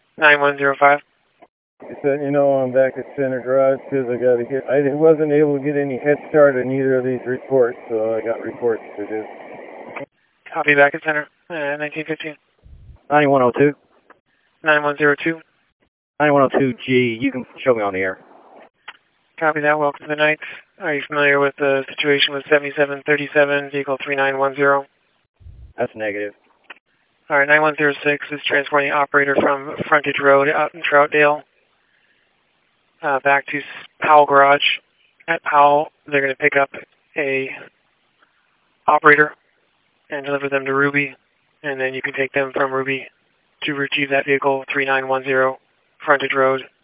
9105. Just letting you know I'm back at Center Garage because I wasn't able to get any head start on either of these reports, so I got reports to do. Copy back at Center. 1915. 9102. 9102. 9102G, you can show me on the air. Copy that. Welcome to the night. Are you familiar with the situation with 7737, vehicle 3910? That's negative. All right, 9106 is transporting the operator from Frontage Road out in Troutdale back to Powell Garage. At Powell, they're going to pick up a operator and deliver them to Ruby, and then you can take them from Ruby to retrieve that vehicle 3910 Frontage Road